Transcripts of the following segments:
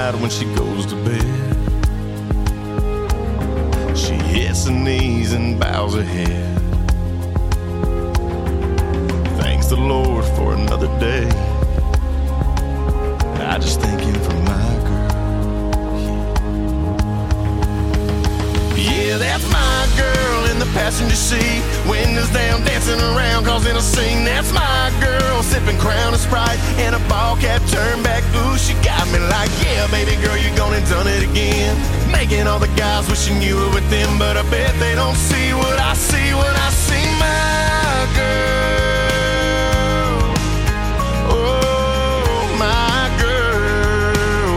night when she goes to bed. She hits her knees and bows her head. Thanks the Lord for another day. I just thank him for my girl. Yeah, that's my girl in the passenger seat. Windows down, dancing around, causing a scene. That's my girl, sipping Crown and Sprite and a ball cap turned back. Ooh, she got me like, yeah, baby girl, you gone and done it again. Making all the guys wishing you were with them, but I bet they don't see what I see when I see my girl. Oh, my girl.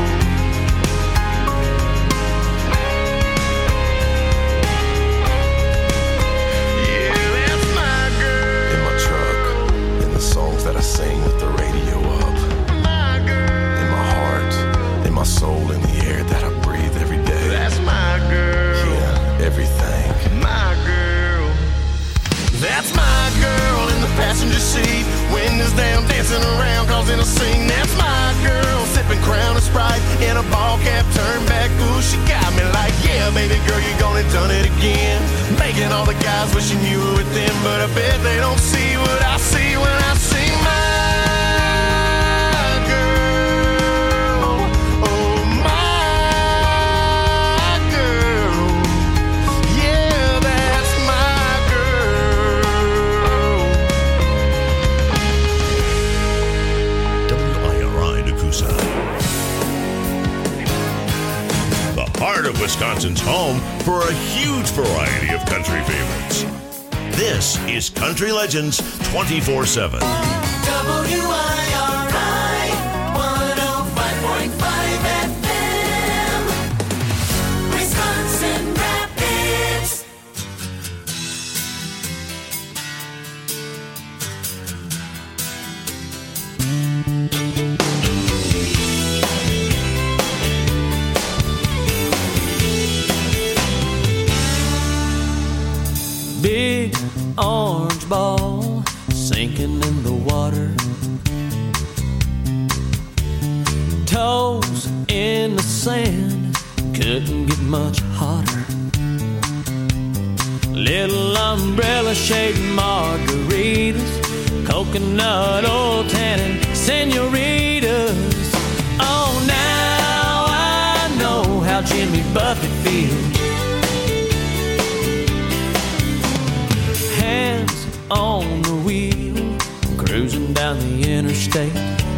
Yeah, that's my girl. In my truck, in the songs that I sing with the radio up. My girl. In my heart, in my soul, in the air that I breathe every day. That's my girl. Yeah, everything. My girl. That's my girl in the passenger seat. Windows down, dancing around, causing a scene. That's my girl, sipping Crown and Sprite in a ball cap turned back. Ooh, she got me like, yeah, baby girl, you gone and done it again. Making all the guys wishing you were with them, but I bet they don't see what I see when I see my girl. Oh, my girl. Yeah, that's my girl. WIRI Nakusa. The heart of Wisconsin's home for a huge variety of country favorites. This is Country Legends 24/7. WIRI 105.5 FM, Wisconsin Rapids. Big orange ball sinking in the water, toes in the sand, couldn't get much hotter. Little umbrella shaped margaritas, coconut oil tannin senoritas. Oh, now I know how Jimmy Buffett feels. Hands on the wheel, cruising down the interstate.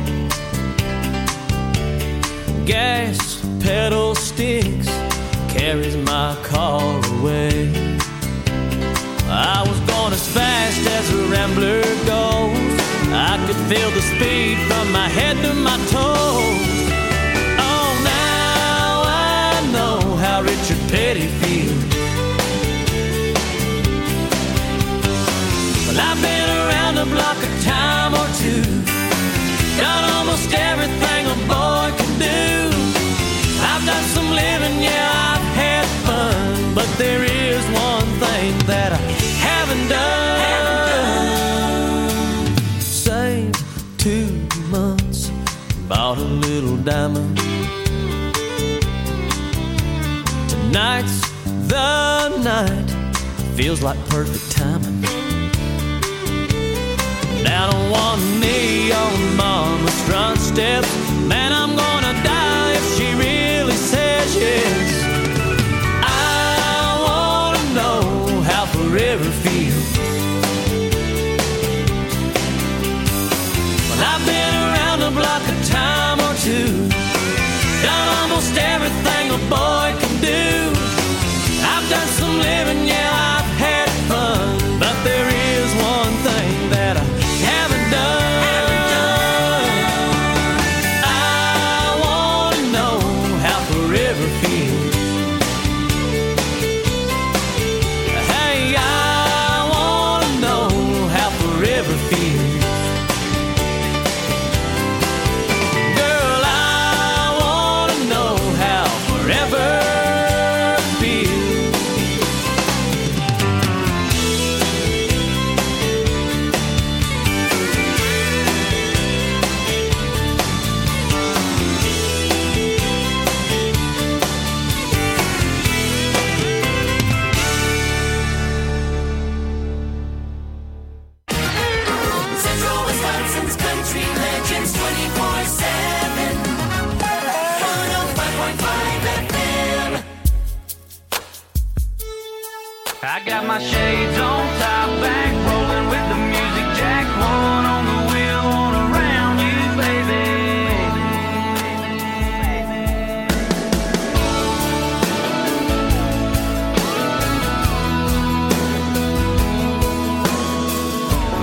Gas pedal sticks, carries my car away. I was going as fast as a rambler goes. I could feel the speed from my head to my toes. Oh, now I know how Richard Petty feels. Well, I've been around the block a time or two, done almost everything a boy can do. I've done some living, yeah, I've had fun, but there is one thing that I haven't done. Saved 2 months, bought a little diamond. Tonight's the night, feels like perfect timing. Down on one knee on mama's front steps, man, I'm gonna die if she really says yes. I wanna know how forever feels. Well, I've been around the block a time or two, done almost everything a boy can do. I've done some living, yeah, I've had fun, but there is one thing that I haven't done. I wanna know how forever feels. Hey, I wanna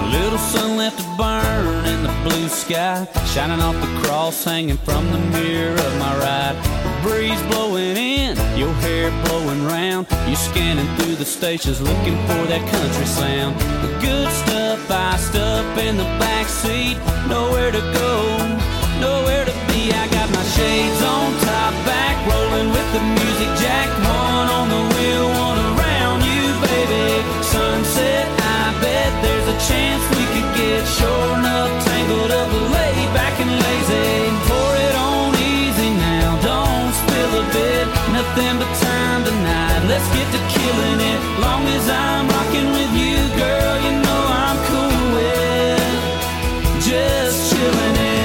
little sun left to burn in the blue sky, shining off the cross hanging from the mirror of my ride. The breeze blowing in, your hair blowing round. You scanning through the stations looking for that country sound. The good stuff iced up in the back seat. Nowhere to go, nowhere to be. I got my shades on, top back, rolling with the music jack. One on the wheel, one around you, baby. Sunset, I bet there's a chance we could get sure enough tangled up, laid back and lazy. Pour it on easy now, don't spill a bit. Nothing but time tonight, let's get to killing it. Long as I'm rocking with you, girl, you know I'm cool with just chilling it.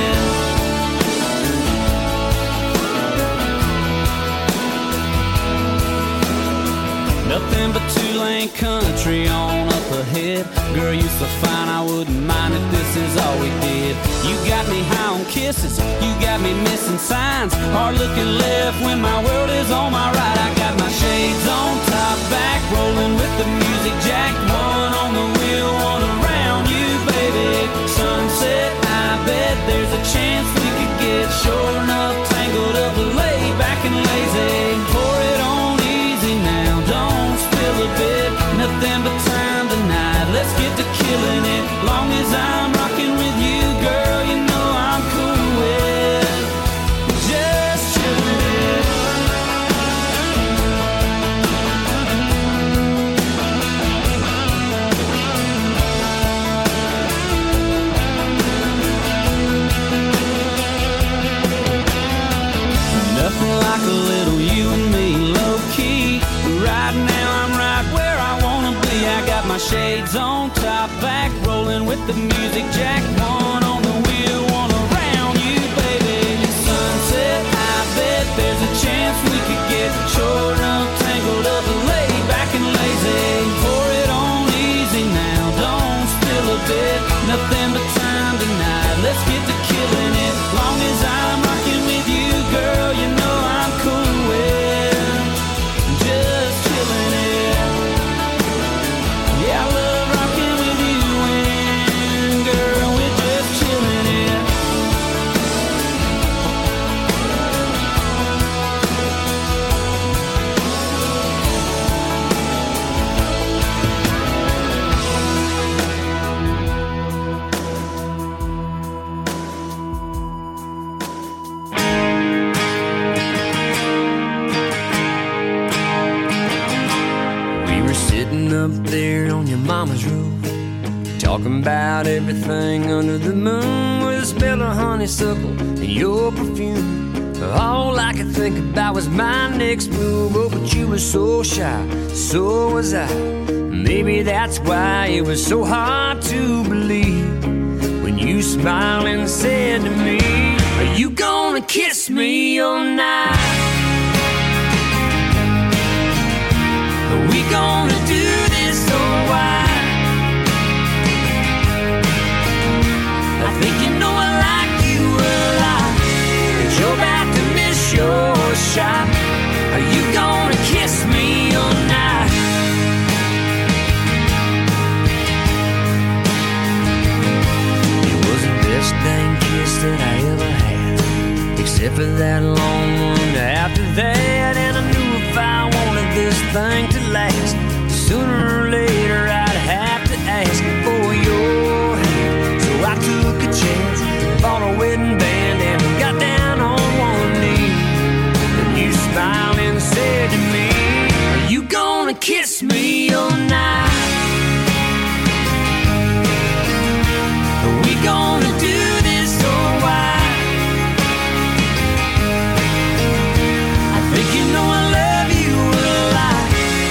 Nothing but two-lane country on up ahead. Girl, you so fine, I wouldn't mind if this is all we did. You got me high on kisses, you got me missing signs. Hard looking left when my world is on my right. I got my shades on, top back, rolling with the music jack. One on the wheel, one around you, baby. Sunset, I bet there's a chance we could get sure enough tangled up, laid back and lazy. Pour it on easy now, don't spill a bit. Nothing but time tonight, let's get to killing it. Long as I'm rocking with you, girl, you know I'm cool with just chilling it. Nothing like a little you and me, low-key. Right now I'm right where I wanna be. I got my shades on, top back, rolling with the music jack. One on the wheel, one around you, baby. Sunset, I bet there's a chance we could get sure enough tangled up, laid back and lazy. Pour it on easy now, don't spill a bit. Nothing but time tonight, let's get to killing it. Long as I'm rocking with you, girl, you know I'm cool with just chilling it. Yeah, I love rocking with you and girl, we're just chilling it. Up there on your mama's roof, talking about everything under the moon, with a smell of honeysuckle and your perfume. All I could think about was my next move. Oh, but you were so shy, so was I. Maybe that's why it was so hard to believe when you smiled and said to me, are you gonna kiss me all night? Are we gonna do this or why? I think you know I like you a lot, but you're about to miss your shot. Are you gonna kiss me all night? It was the best dang kiss that I ever had, except for that long one after that. And I knew if I wanted this thing to last, sooner or later I'd have to ask for your hand. So I took a chance, bought a wedding band, and got down on one knee. And you smiled and said to me, are you gonna kiss me all night? Are we gonna do this or why? I think you know I love you a lot,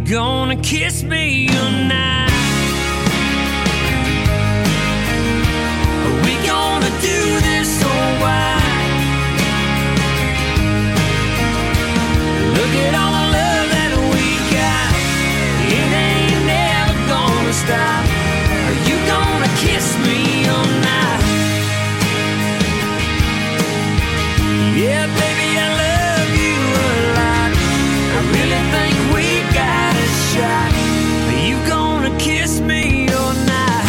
gonna kiss me tonight? Are we gonna do this or why? Look at all the love that we got. It ain't never gonna stop. Are you gonna kiss me all night? Yeah, baby, I love you a lot. I really think we got a shot. Are you gonna kiss me all night?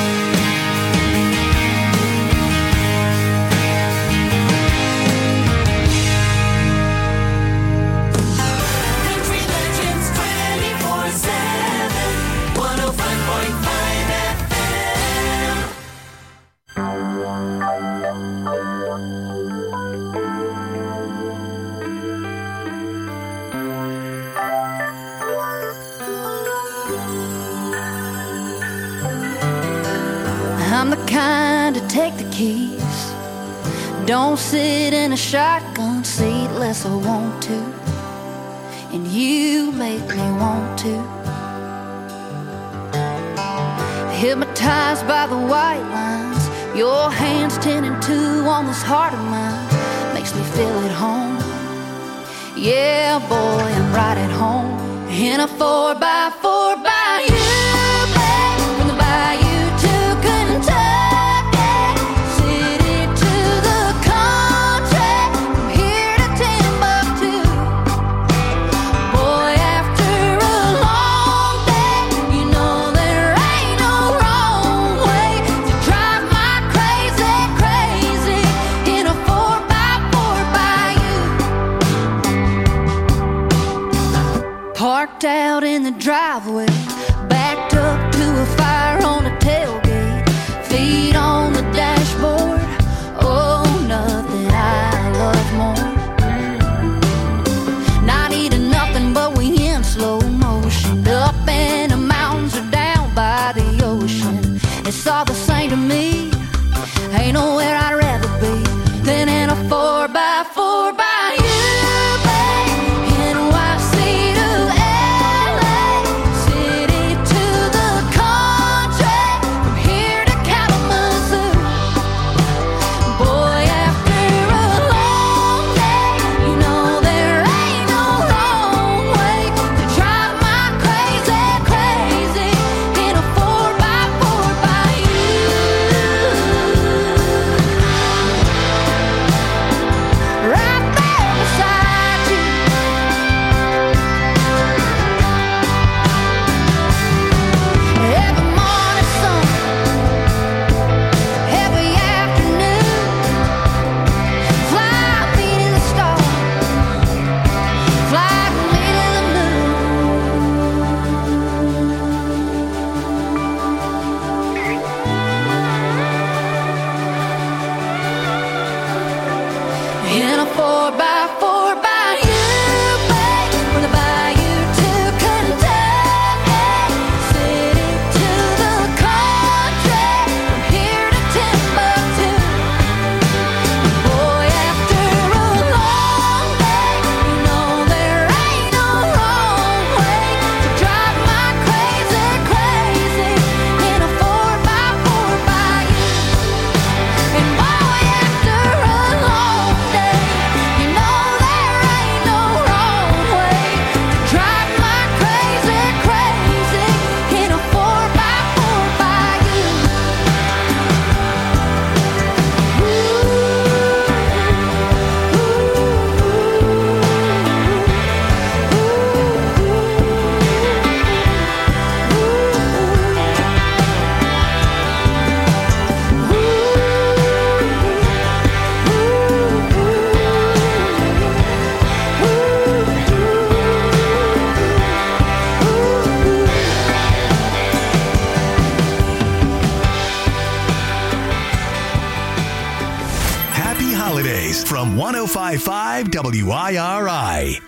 Country Legends 24/7, 105.5 FM. I'm the kind to take the keys. Don't sit in a shotgun seat unless I want to. And you make me want to. Hypnotized by the white lines, your hands 10 and 2 on this heart of mine. Makes me feel at home. Yeah, boy, I'm right at home. In a 4x4 by you, babe. From the bayou to Kentucky, city to the country, from here to Timbuktu. Boy, after a long day, you know there ain't no wrong way to drive my crazy, crazy in a 4x4 by you. Parked out in the driveway, backed up to a fire on a tailgate, feet on the dashboard. Oh, nothing I love more. Not eating nothing, but we in slow motion, up in the mountains or down by the ocean. It's all the same to me. Ain't nowhere I'd rather be than in a 4x4 by you, babe. NYC to LA, city to the country, from here to Kalamazoo. Boy, after a long day, you know there ain't no wrong way to drive my crazy, crazy in a 4x4 by you. Right there beside you. Every morning sun, every afternoon, fly me to the stars, fly me to the moon. In a 4x4 by you, babe. From the bayou to Kentucky, city to the country, from here to Timbuktu. Boy, after a long day, you know there ain't no wrong way to drive my crazy, crazy in a 4x4 by you. And boy, after a long day, you know there ain't no wrong way to drive my crazy, crazy in a 4x4 by you. Happy holidays from 105.5 WIRI.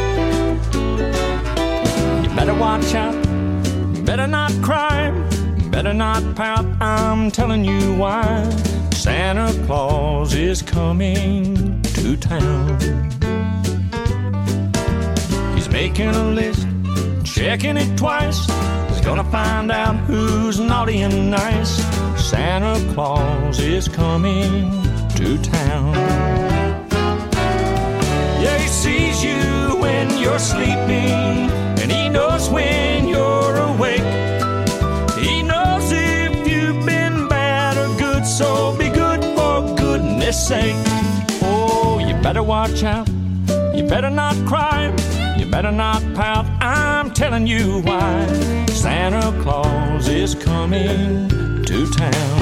You better watch out, better not cry, better not pout, I'm telling you why. Santa Claus is coming to town. He's making a list, checking it twice. He's gonna find out who's naughty and nice. Santa Claus is coming to town. Yeah, he sees you when you're sleeping, and he knows when you're awake. He knows if you've been bad or good, so be good for goodness sake. Oh, you better watch out, you better not cry, you better not pout, I'm telling you why. Santa Claus is coming to town.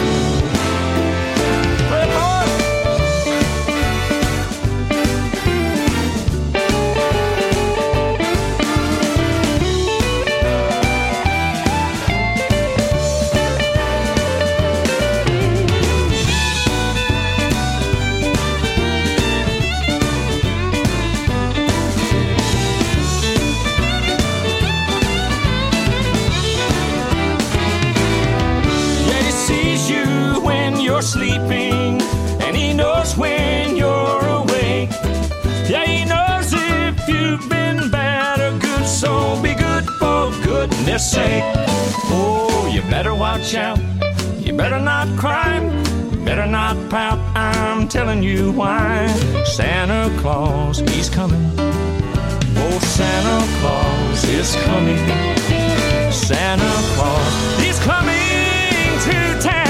Hey, boy. Sleeping, and he knows when you're awake. Yeah, he knows if you've been bad or good, so be good for goodness sake. Oh, you better watch out, you better not cry, you better not pout, I'm telling you why. Santa Claus, he's coming. Oh, Santa Claus is coming. Santa Claus, he's coming to town.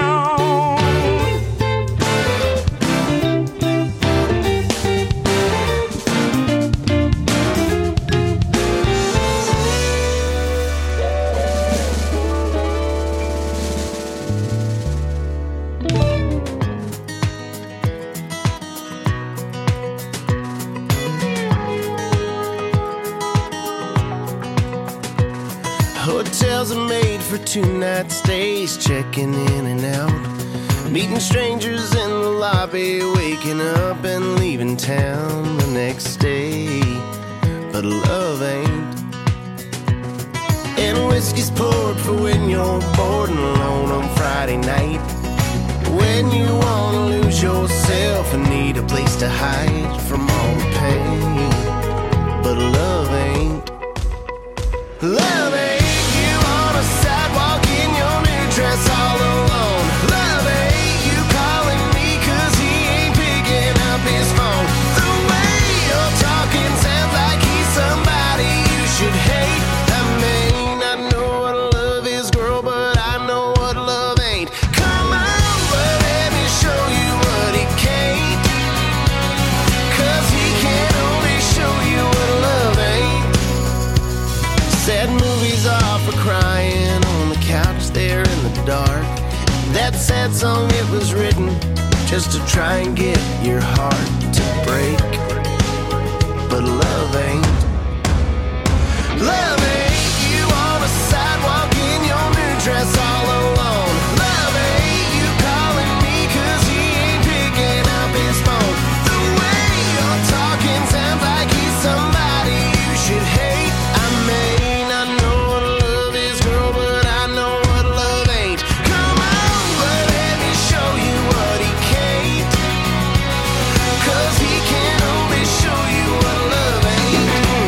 Hotels are made for 2-night stays, checking in and out, meeting strangers in the lobby, waking up and leaving town the next day. But love ain't. And whiskey's poured for when you're bored and alone on Friday night, when you wanna lose yourself and need a place to hide from all the pain. But love ain't. Love ain't. Sidewalk in your new dress all alone. Love ain't you calling me 'cause he ain't picking up his phone. The way you're talking sounds like he's somebody you should hate. I mean, I know what love is, girl, but I know what love ain't. Come on, but let me show you what he can't, 'cause he can only show you what love ain't. Sad movies are for crying on the couch there in the dark. That sad song, it was written just to try and get your heart to break. But love ain't. Love ain't you on a sidewalk in your new dress all alone. Love ain't you calling me 'cause he ain't picking up his phone. The way you're talking sounds like he's somebody you should hate. I mean, I know what love is, girl, but I know what love ain't. Come on, but let me show you what he can't, 'cause he can only show you what love ain't.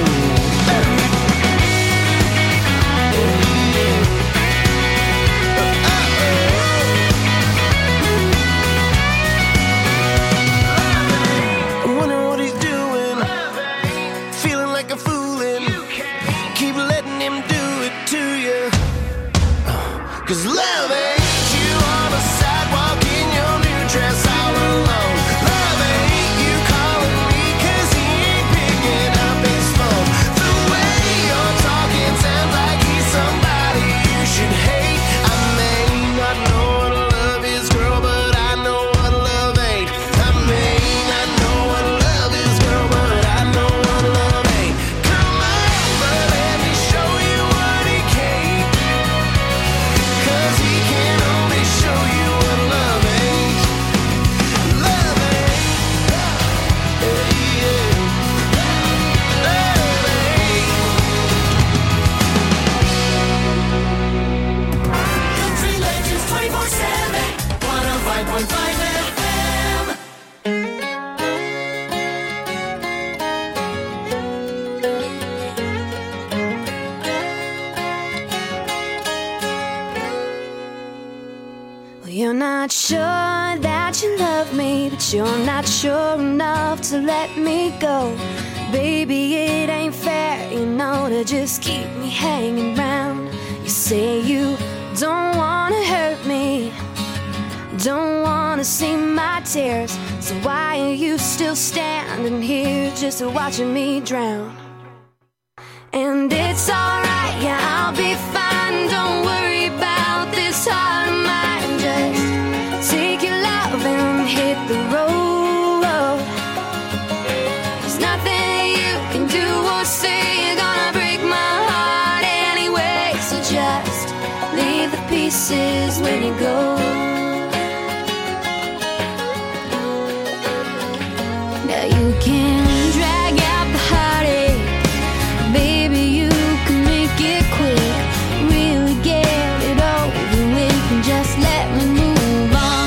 I'm wondering what he's doing, feeling like a foolin'. Keep letting him do it to you, 'cause love ain't you on a sidewalk in your new dress all alone. Love ain't you calling me 'cause he ain't picking up his phone. The way you're talking sounds like he's somebody you should hate. I may not know what love is, girl, but I know what love ain't. I may not know what love is, girl, but I know what love ain't. Come on, but let me show you what he can't, 'cause You're not sure that you love me, but you're not sure enough to let me go. Baby, it ain't fair, you know, to just keep me hanging round. You say you don't wanna hurt me, don't wanna see my tears. So why are you still standing here just watching me drown? And it's alright, yeah, I'll be fine. Don't worry about this heart of mine. Just take your love and hit the road. There's nothing you can do or say, you're gonna break my heart anyway. So just leave the pieces when you go. Now you can drag out the heartache, baby, you can make it quick. Really get it over with and just let me move on.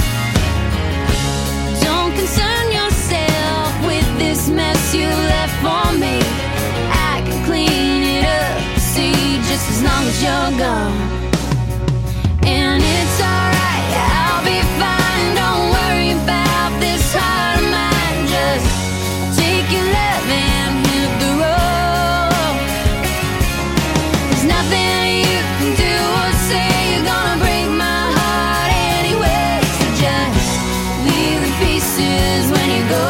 Don't concern yourself with this mess you left for me. I can clean it up, see, just as long as you're gone. And it's alright, I'll be fine. Don't worry about this heart of mine. Just take your love and hit the road. There's nothing you can do or say, you're gonna break my heart anyway. So just leave the pieces when you go.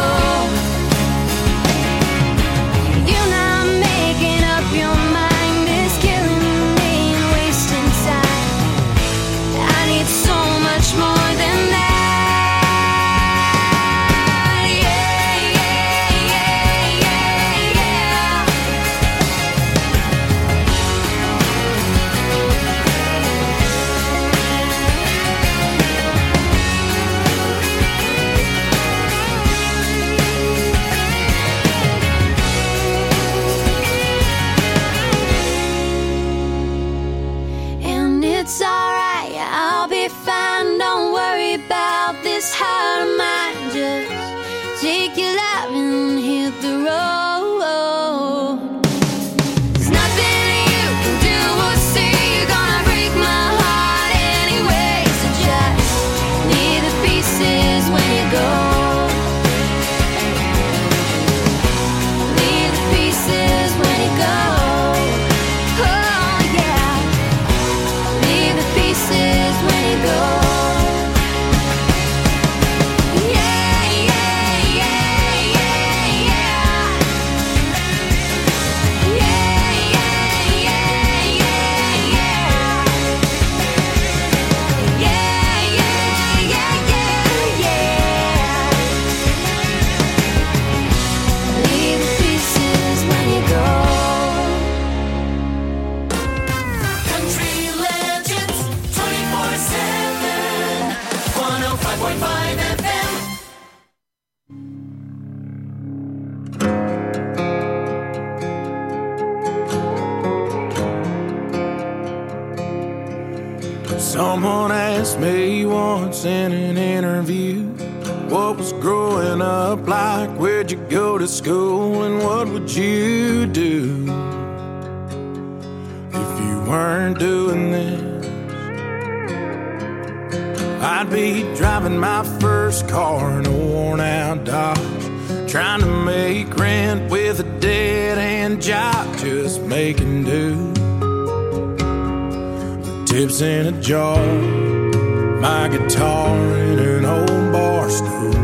You're not making up your mind, it's killing me and wasting time. I need so much more than that. Yeah, yeah, yeah, yeah, yeah. And it's alright, I'll be fine. Don't worry about this heart of mine. Just take your love and hit the road. There's nothing you can do or say, you're gonna break my heart anyway. So just leave the pieces when you go. Leave the pieces when you go. Oh yeah. Leave the pieces when you go. Yeah, yeah, yeah, yeah, yeah. Yeah, yeah, yeah, yeah, yeah. Yeah, yeah, yeah, yeah, yeah. Leave the pieces when you go. Country Legends 24/7 105.5 FM. Someone asked me once in an interview, what was growing up like, where'd you go to school, and what would you do if you weren't doing this? I'd be driving my first car in a worn out Dodge, trying to make rent with a dead-end job, just making do. Tips in a jar, my guitar in an old bar stool.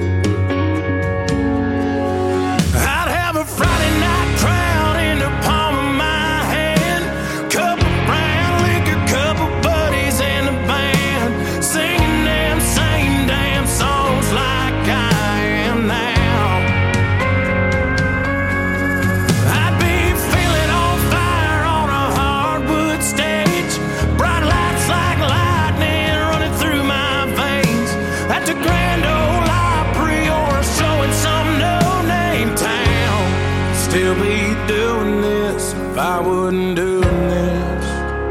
I'd have a Friday night crowd in the palm of my hand, cup of brown liquor, couple buddies in the band, singing them same damn songs like I am now. I'd be feeling on fire on a hardwood stage, bright lights like lightning running through my veins, at the Grand Ole Opry or a show in some no-name town. Still be doing this if I wasn't doing this.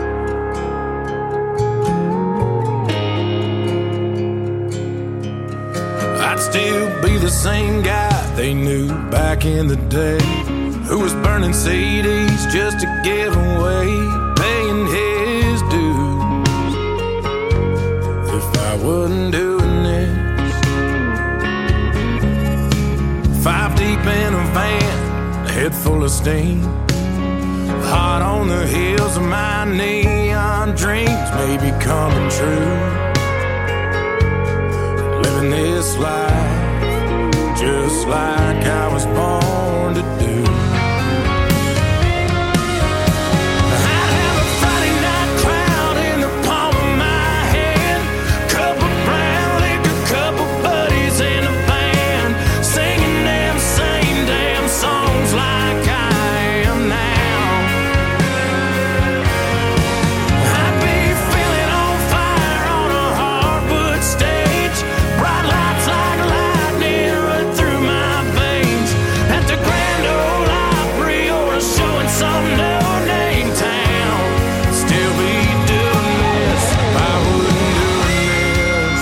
I'd still be the same guy they knew back in the day, who was burning CDs just to give away, paying his dues. If I head full of steam. Hot on the heels of my neon dreams may be coming true. Living this life just like I was born to do. I'd have a Friday night crowd in the palm of my hand, cup of brown liquor, couple buddies in a band, singing them same damn songs like I am now. I'd be feeling on fire on a hardwood stage, bright lights like lightning run through my veins, at the Grand Ole Opry or a show in some no-name town. Still be doing this if I wouldn't doing this.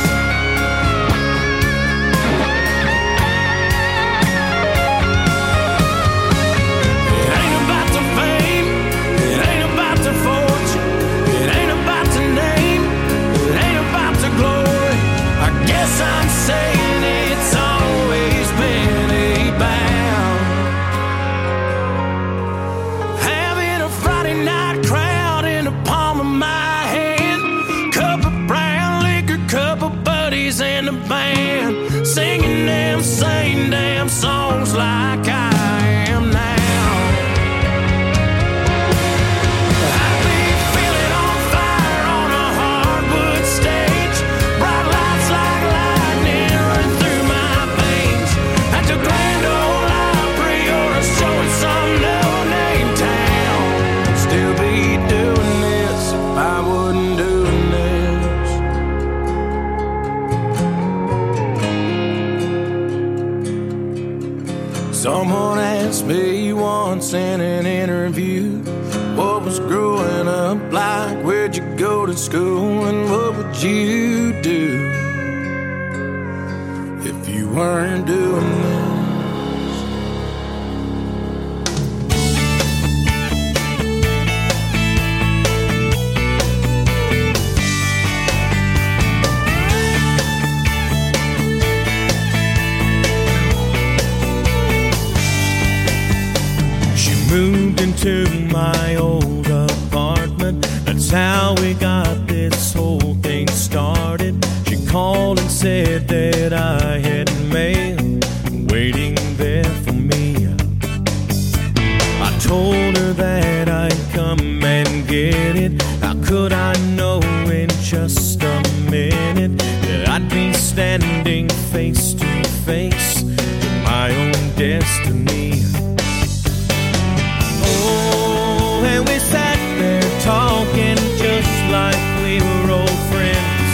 It ain't about the fame, it ain't about the fortune, it ain't about the name, it ain't about the glory. I guess I'm saying it's always been about having a Friday night crowd in the palm of my hand, cup of brown liquor, couple buddies in the band, singing them same damn songs like I am now. I'd be feeling on fire on a hardwood stage, bright lights like lightning run through my veins, at the Grand Ole Opry or a show in some no-name town. Still be doing this if I wasn't doing this. Someone asked me once in an interview, what was growing up like, where'd you go to school, and what would you do if you weren't doing this? She moved into my old apartment. That's how we got this whole thing started. She called and said that I had mail waiting there for me. I told her that I'd come and get it. How could I know in just a minute that I'd be standing face to face with my own destiny? Oh, and we sat there talking just like we were old friends.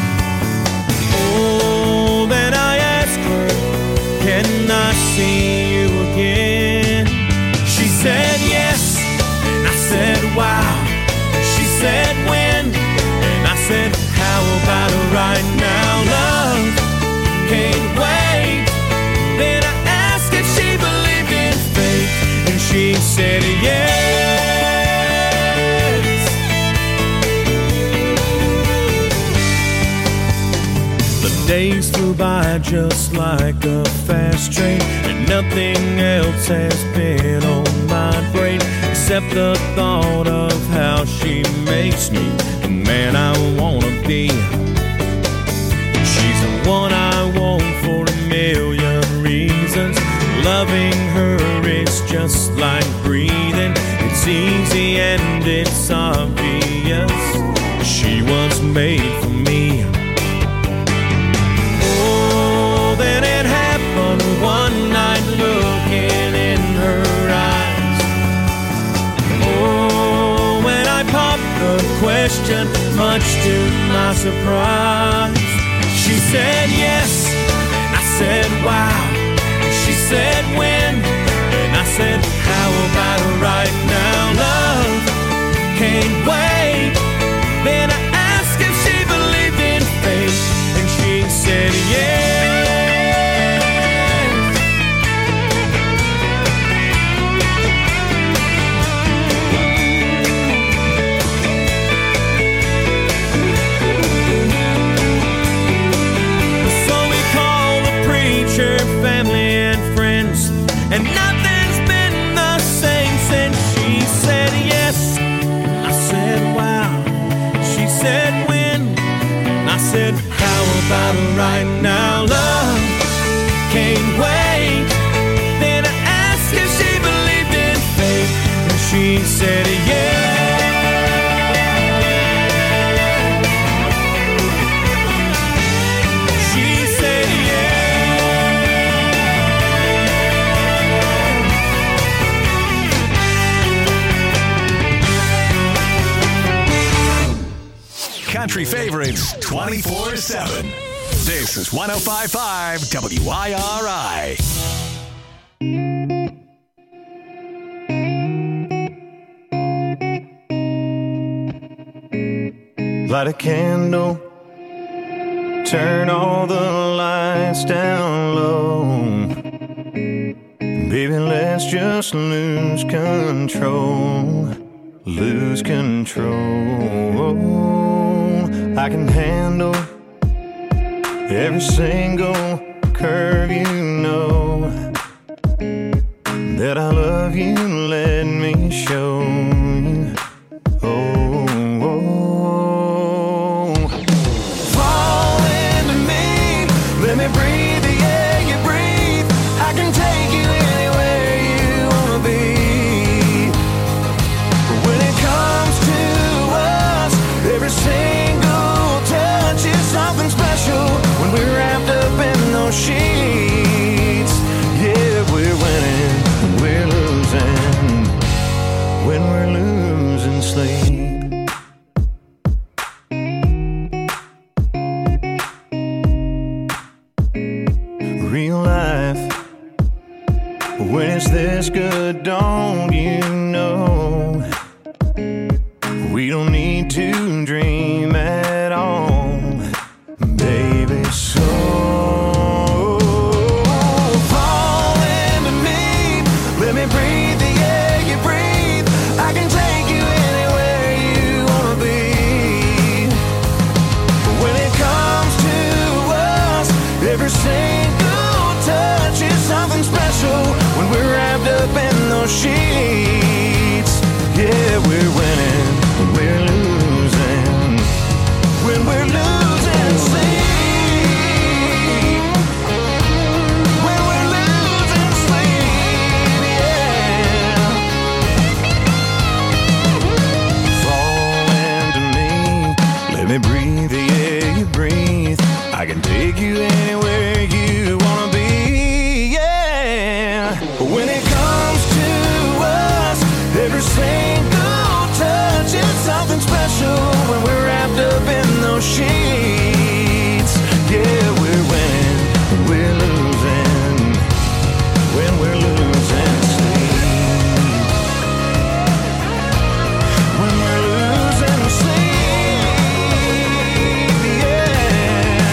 Oh, then I asked her, can I see you again? She said yes, and I said wow. She said when, and I said how about right now? Love can't wait. Then I asked if she believed in fate, and she said yes. The days flew by just like a fast train, and nothing else has been on my brain except the thought of how she makes me the man I wanna be. She's the one I want for a million reasons. Loving her is just like breathing. It's easy and it's obvious. She was made for me. Oh, then it happened one night, looking in her eyes. Oh, when I popped the question, much to my surprise, she said yes, and I said wow. She said when, and I said how about right now? Love can't wait. Then I asked if she believed in fate, and she said yes. So we called the preacher, family and friends, and nothing's been the bottle right now. Love can't wait. Then I asked if she believed in fate, and she said yeah. Country favorites 24/7. This is 105.5 WIRI. Light a candle, turn all the lights down low. Baby, let's just lose control. Lose control. I can handle every single curve, you know that I love you, let me show you. Oh, fall into me, let me breathe the air you breathe. I can take you anywhere you wanna be. When it comes to us, every single touch is something special. When we're wrapped up in those sheets, yeah, we're winning, we're losing. When we're losing sleep. Real life, when it's this good, don't you know? We don't need to dream at all, baby, so fall into me, let me breathe the air you breathe. I can take you anywhere you wanna be. When it comes to us, every single touch is something special. When we're wrapped up in those sheets, yeah, we're winning, we're losing. When we're losing sleep, when we're losing sleep, yeah. Fall into me, let me breathe the air you breathe. I can take you anywhere you wanna be, yeah. When it comes to us, every single touch is something special. When we're wrapped up in those sheets, yeah, we're winning, we're losing. When we're losing sleep, when we're losing sleep, yeah.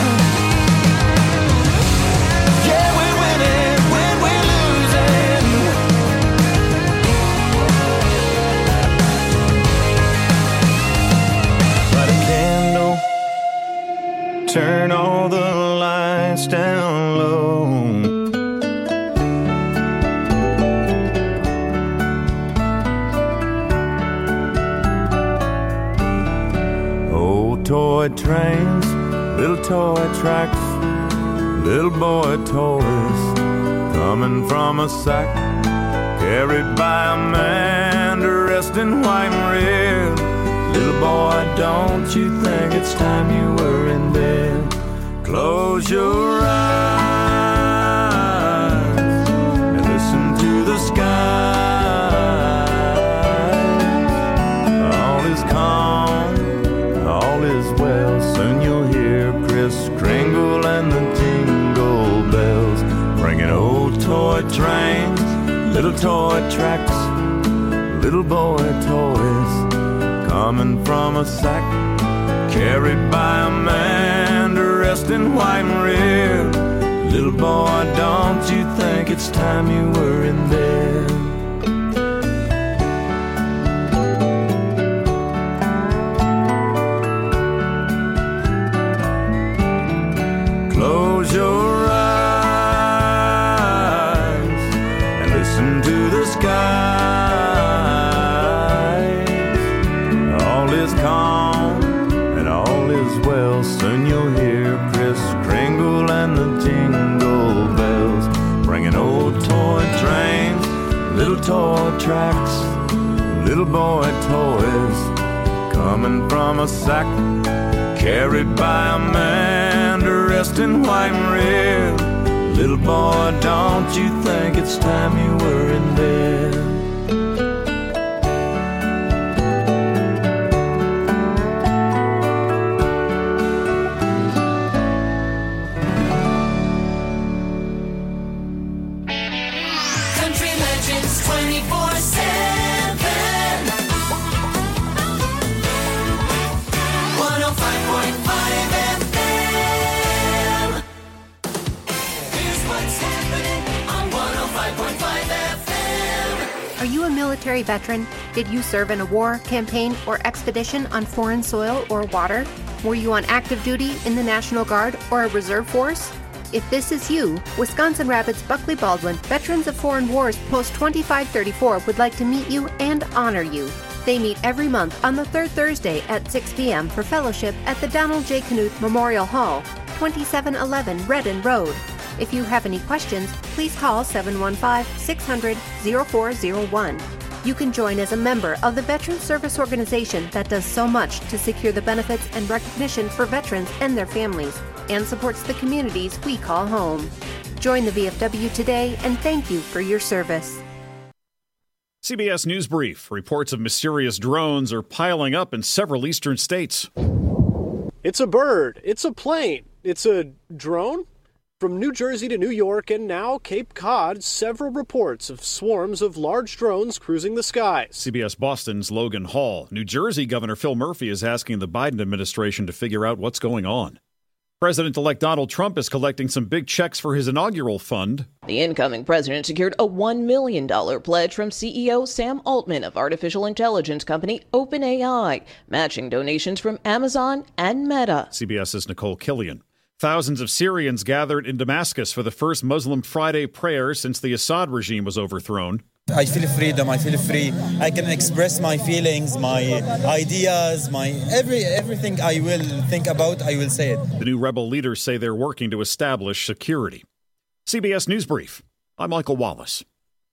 Yeah, we're winning when we're losing. Light a candle, turn all the lights down low. Old toy trains, little toy tracks, little boy toys coming from a sack, carried by a man dressed in white and red. Little boy, don't you think it's time you were in bed? Close your eyes and listen to the sky. All is calm, all is well. Soon you'll hear Kris Kringle and the jingle bells, bringing old toy trains, little toy tracks, little boy toys, coming from a sack, carried by a man dressed in white and red. Little boy, don't you think it's time you were in bed? Close your eyes and listen to the skies. All is calm and all is well. Soon you'll hear Kris Kringle little boy toys coming from a sack carried by a man dressed in white and red. Little boy, don't you think it's time you were in bed? Country Legends 24/7. 105.5 FM. Here's what's happening on 105.5 FM. Are you a military veteran? Did you serve in a war, campaign, or expedition on foreign soil or water? Were you on active duty in the National Guard or a reserve force? If this is you, Wisconsin Rapids Buckley Baldwin Veterans of Foreign Wars Post 2534 would like to meet you and honor you. They meet every month on the third Thursday at 6 p.m. for fellowship at the Donald J. Knuth Memorial Hall, 2711 Redden Road. If you have any questions, please call 715-600-0401. You can join as a member of the Veteran Service Organization that does so much to secure the benefits and recognition for veterans and their families, and supports the communities we call home. Join the VFW today, and thank you for your service. CBS News Brief. Reports of mysterious drones are piling up in several eastern states. It's a bird. It's a plane. It's a drone. From New Jersey to New York and now Cape Cod, several reports of swarms of large drones cruising the skies. CBS Boston's Logan Hall. New Jersey Governor Phil Murphy is asking the Biden administration to figure out what's going on. President-elect Donald Trump is collecting some big checks for his inaugural fund. The incoming president secured a $1 million pledge from CEO Sam Altman of artificial intelligence company OpenAI, matching donations from Amazon and Meta. CBS's Nicole Killian. Thousands of Syrians gathered in Damascus for the first Muslim Friday prayer since the Assad regime was overthrown. I feel freedom. I feel free. I can express my feelings, my ideas, my everything I will think about, I will say it. The new rebel leaders say they're working to establish security. CBS News Brief. I'm Michael Wallace.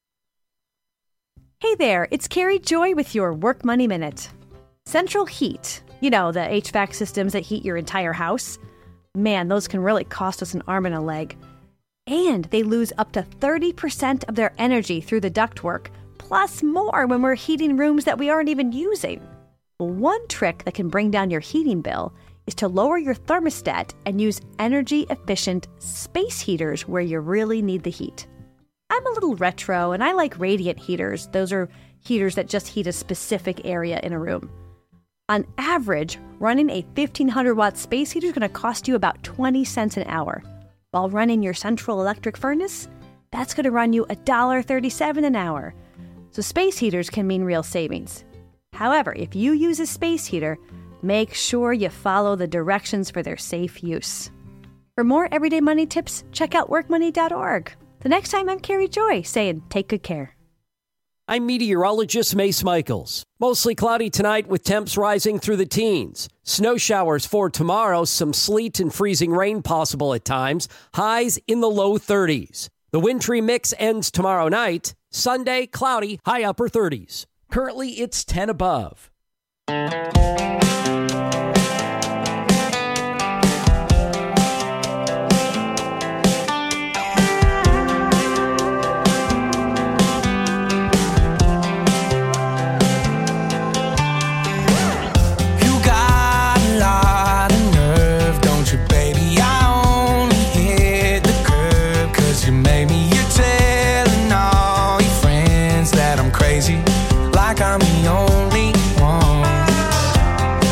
Hey there, it's Carrie Joy with your Work Money Minute. Central Heat, you know, the HVAC systems that heat your entire house. Man, those can really cost us an arm and a leg. And they lose up to 30% of their energy through the ductwork, plus more when we're heating rooms that we aren't even using. One trick that can bring down your heating bill is to lower your thermostat and use energy-efficient space heaters where you really need the heat. I'm a little retro, and I like radiant heaters. Those are heaters that just heat a specific area in a room. On average, running a 1,500-watt space heater is going to cost you about 20 cents an hour. While running your central electric furnace, that's going to run you $1.37 an hour. So space heaters can mean real savings. However, if you use a space heater, make sure you follow the directions for their safe use. For more everyday money tips, check out workmoney.org. The next time, I'm Carrie Joy saying, take good care. I'm meteorologist Mace Michaels. Mostly cloudy tonight with temps rising through the teens. Snow showers for tomorrow, some sleet and freezing rain possible at times. Highs in the low 30s. The wintry mix ends tomorrow night. Sunday, cloudy, high upper 30s. Currently, it's 10 above. Like I'm the only one.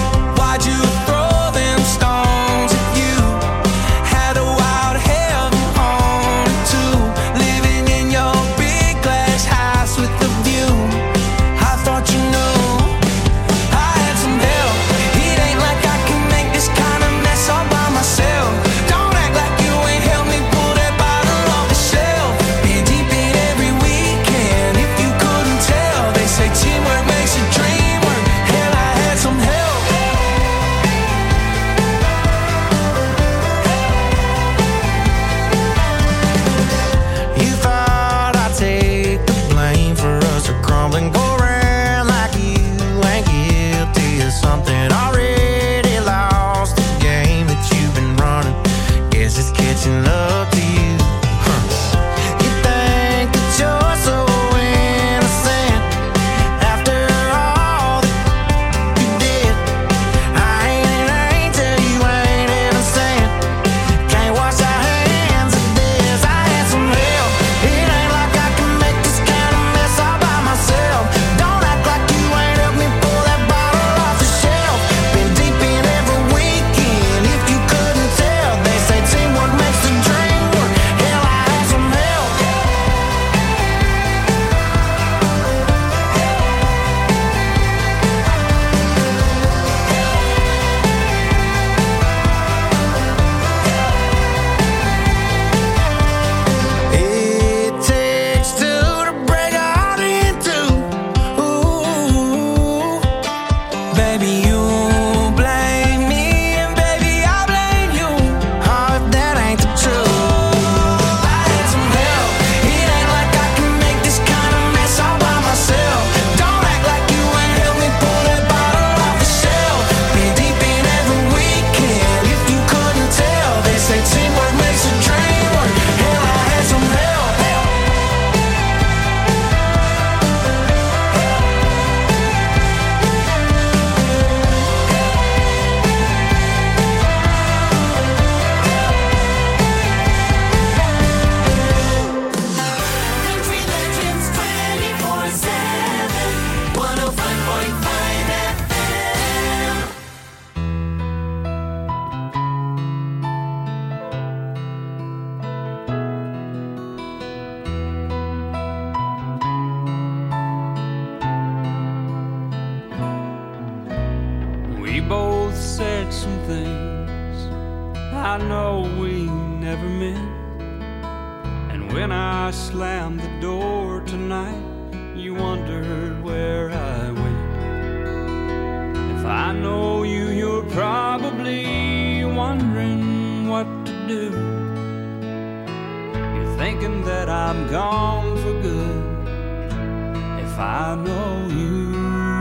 both said some things I know we never meant. And when I slammed the door tonight, you wondered where I went. If I know you, you're probably wondering what to do. You're thinking that I'm gone for good. If I know you,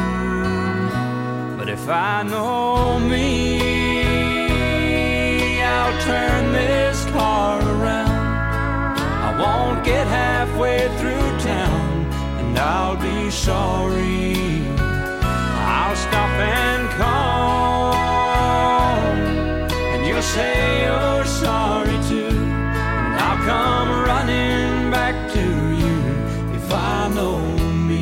but if I know me, I'll turn this car around. I won't get halfway through town, and I'll be sorry. I'll stop and call, and you'll say you're sorry too, and I'll come running back to you if I know me.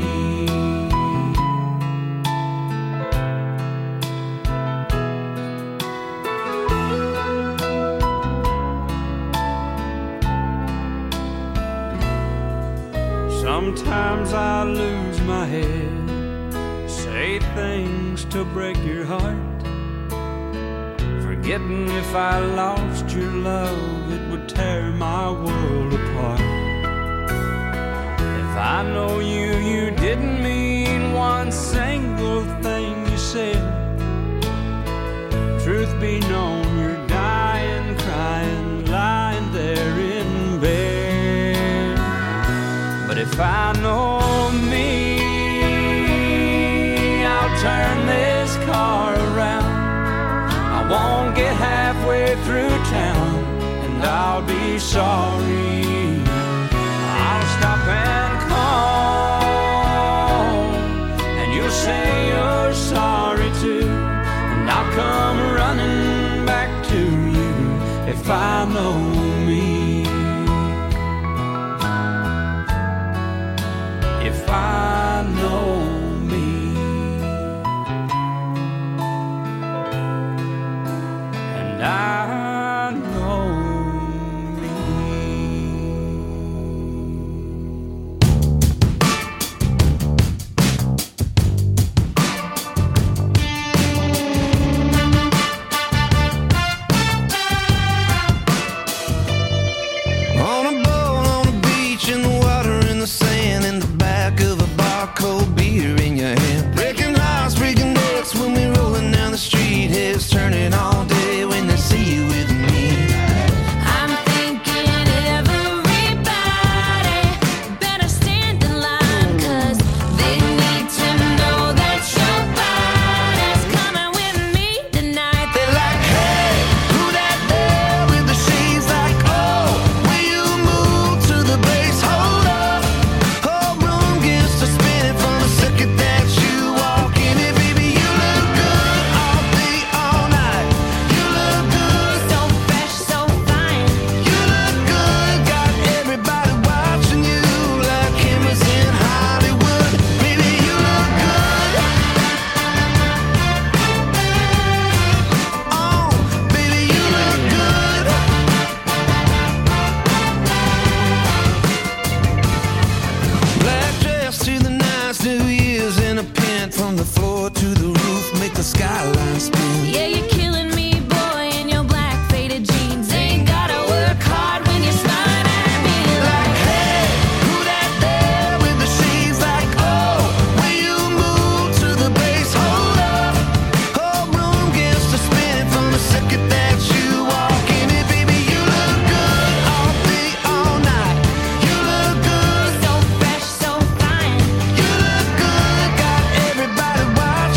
Sometimes I lose my head, say things to break your heart, forgetting if I lost your love, it would tear my world apart. If I know you, you didn't mean one single thing you said. Truth be known, you're dying, crying, lying there in bed. But if I know me, I'll turn this car around. I won't get halfway through town, and I'll be sorry. I'll stop and call, and you'll say you're sorry too, and I'll come running back to you if I know me. If I know me, and I know me. On a boat, on a beach, in the water, in the sand, in the back of a bar, cold beer in your hand. Breaking hearts, breaking necks when we're rolling down the street. Heads turning all day when they see you with me. I'm thinking everybody better stand in line, 'cause they need to know that your body's coming with me tonight. They're like, hey, who that there with the shades? Like, oh, will you move to the bass? Hold up, whole room gets to spinning from the second that you walk in it. Baby, you look good all day, all night. You look good, So fresh, so fine. you look good. Got everybody watching you like cameras in Hollywood. Baby, you look good. Oh, baby, you look good. Black dress to the nice New Year's in a pin, from the floor to the roof, make the skyline spin. Yeah, you're killing me, boy, in your black faded jeans. Ain't gotta work hard when you're smiling at me. Like, hey, who that there with the shades? Like, oh, will you move to the bass? Hold up, whole room gets to spinning from the second that you walk in it. Baby, you look good all day, all night. You look good, So fresh, so fine. you look good. Got everybody watching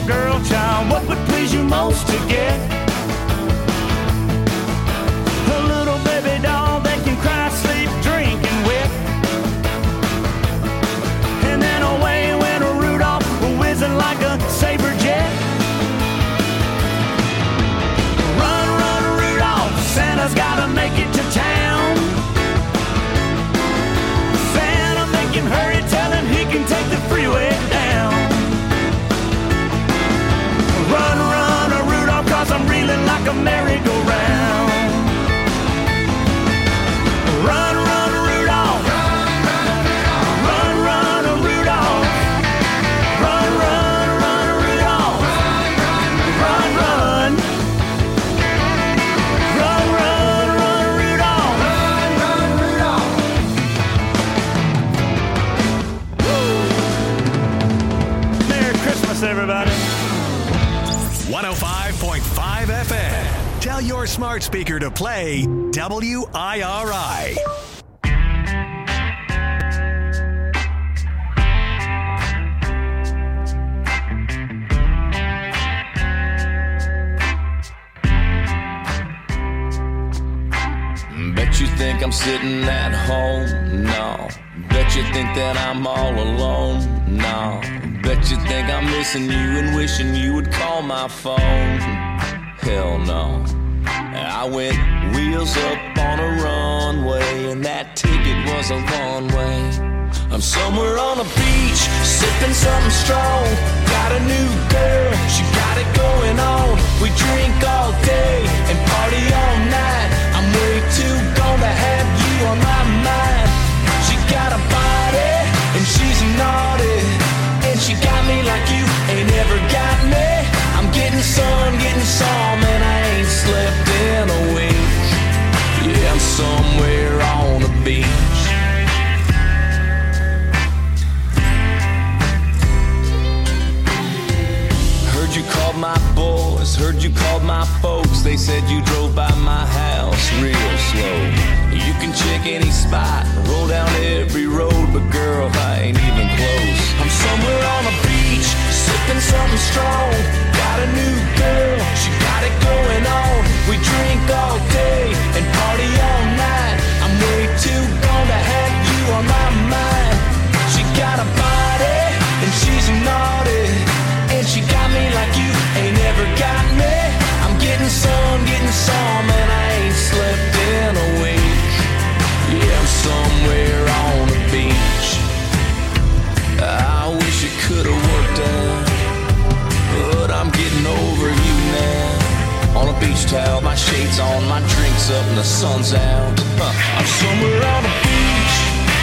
girl child, what would please you most to get? A little baby doll that can cry, sleep, drink, and whip. And then away went Rudolph, whizzing like a saber jet. Run, run, Rudolph, Santa's gotta make it to town. Santa, make him hurry, tell him he can take the freeway down. Run, run, Rudolph, 'cause I'm reeling like a merry-go-round. Run, run, Rudolph. Run, run, Rudolph. Run, run, run, Rudolph. Run, run. Run, run, run, Rudolph. Run, run, Rudolph. Merry Christmas, everybody. 105.5 FM. Tell your smart speaker to play WIRI. Bet you think I'm sitting at home? No. Bet you think that I'm all alone? No. Bet you think I'm missing you and wishing you would call my phone? Hell no. I went wheels up on a runway, and that ticket was a one-way. I'm somewhere on a beach, sipping something strong. Got a new girl, she got it going on. We drink all day and party all night. I'm way too gone to have you on my mind. She got a body, and she's naughty, and she got me like you ain't ever got me. I'm getting sun, getting some, and I ain't slept in a week. Yeah, I'm somewhere on the beach. Heard you called my boys, heard you called my folks. They said you drove by my house real slow. You can check any spot, roll down every road, but girl, I ain't even close. I'm somewhere on a beach, sipping something strong. Got a new girl, she got it going on. We drink all day and party all night. I'm way too gone to have you on my mind. She got a body, and she's naughty, and she got me like you ain't ever got me. I'm getting some, and I ain't slept in a week. Yeah, I'm somewhere on the beach. I wish it could've worked out, but I'm getting over you now. On a beach towel, my shades on, my drinks up, and the sun's out. I'm somewhere on the beach.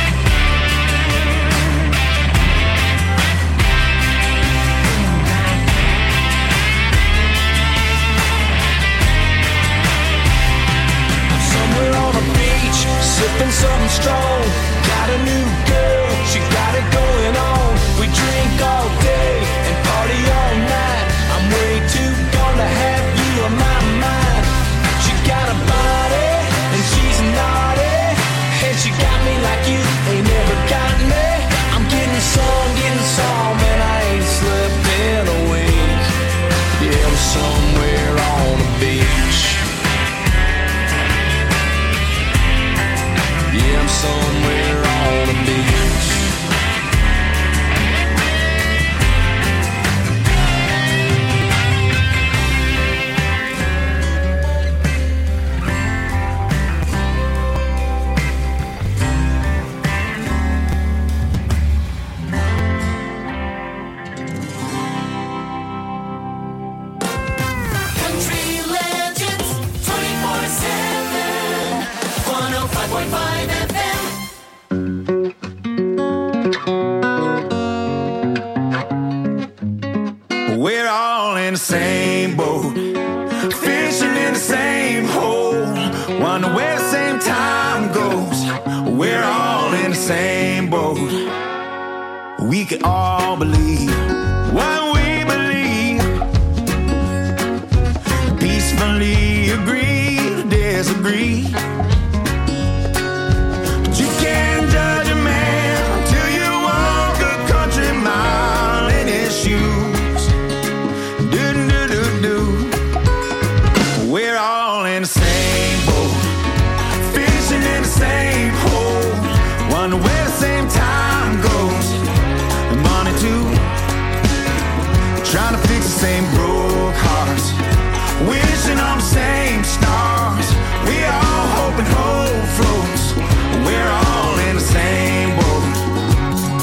I'm somewhere on the beach, sipping something strong. Got a new girl, she got it going on. We drink all day and party all night. I'm way too gone to have you on my mind. She got a body, and she's naughty, and she got me like you ain't never got me. I'm getting some, and I ain't slept in a week. Yeah, I'm somewhere on the beach. Yeah, I'm somewhere on the beach. Country Legends 24/7 105.5 FM. We're all in the same boat, fishing in the same hole, wonder where the same time goes. We're all in the same boat. We can all believe what we believe, peacefully agree to disagree. But you can't judge a man till you walk a country mile in his shoes.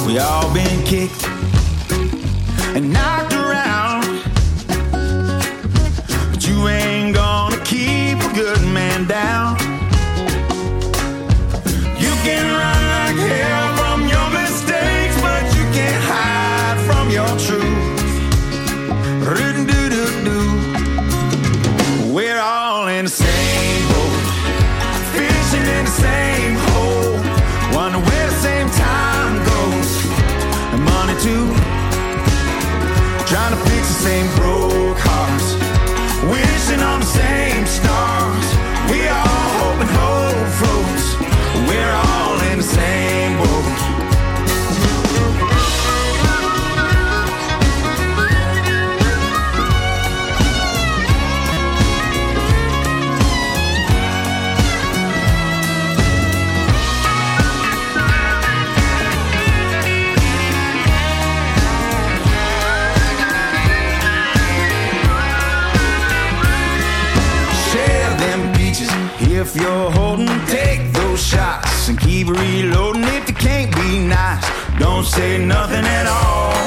We all been kicked and knocked around, but you ain't gonna keep a good man down. You can run like hell from your mistakes, but you can't hide from your truth. We're all in the same boat, fishing in the same hole, wonder where the same time goes, and money too, trying to fix the same broke hearts, wishing on the same stars. We all hope and hope floats, we're all in the same boat. If you're holding, take those shots and keep reloading. If you can't be nice, don't say nothing at all.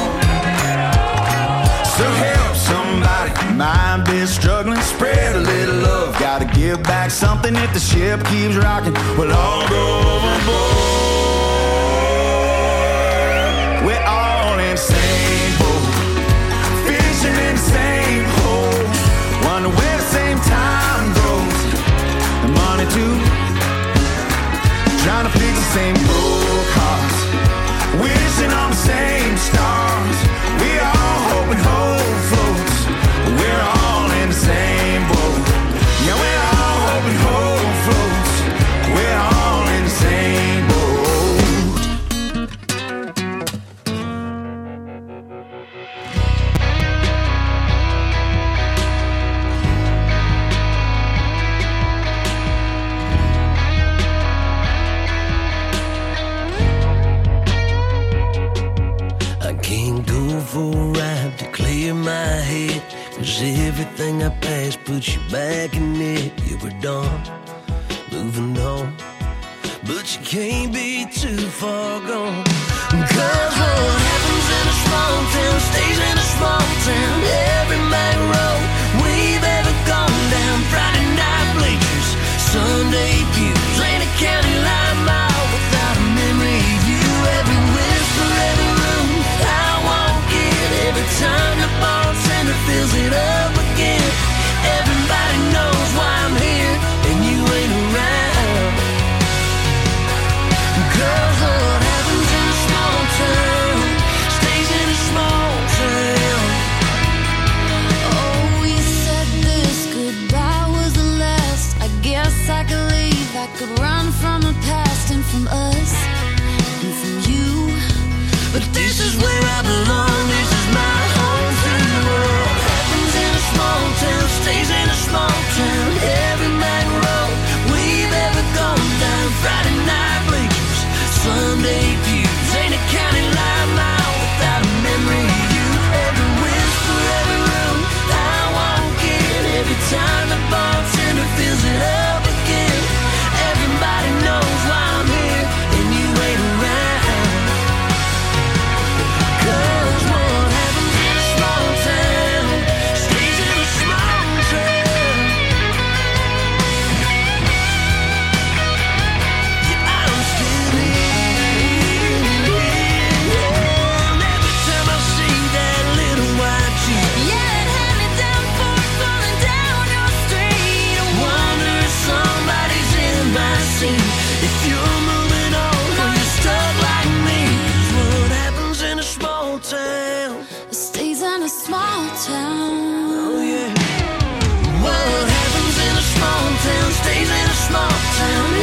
So help somebody, mind be struggling, spread a little love. Gotta give back something if the ship keeps rocking. We'll all go overboard. We're all in the same boat, fishing in the same hole, wonder where the same time goes. Money too, trying to fix the same broke hearts, wishing on the same stars. We all hope and hope floats, we're all in the same boat. Yeah, we're all hope and hope floats, we're all in the same boat. For a ride to clear my head, 'cause everything I passed puts you back in it. You were done, moving on, but you can't be too far gone. 'Cause what happens in a small town stays in a small town. Every main road we've ever gone down, Friday night bleachers, Sunday pews, ain't a county line mile without a memory of you. Every whisper, every room I walk in, every time the bartender fills it up again. Everybody knows why I'm here and you ain't around. 'Cause what happens in a small town stays in a small town. Oh, you said this goodbye was the last. I guess I could leave, I could run from the past and from us and from you. But this is where I belong, this is my home free world. Happens in a small town, stays in a small town. Every main road we've ever gone down, Friday night bleachers, Sunday pews, ain't a county line mile without a memory of you. Every whisper, every room I walk in, every time the bartender fills it up again. Everybody knows why I'm here and you ain't around. 'Cause what happens in a small town stays in a small town. Yeah, I'm still here. And every time I see that little white Jeep, Yeah, that hand-me-down Ford falling down your street. I wonder if somebody's in my seat. If you're moving on or you're stuck like me. 'Cause what happens in a small town Stays in a small town. Oh yeah. What happens in a small town stays in a small town.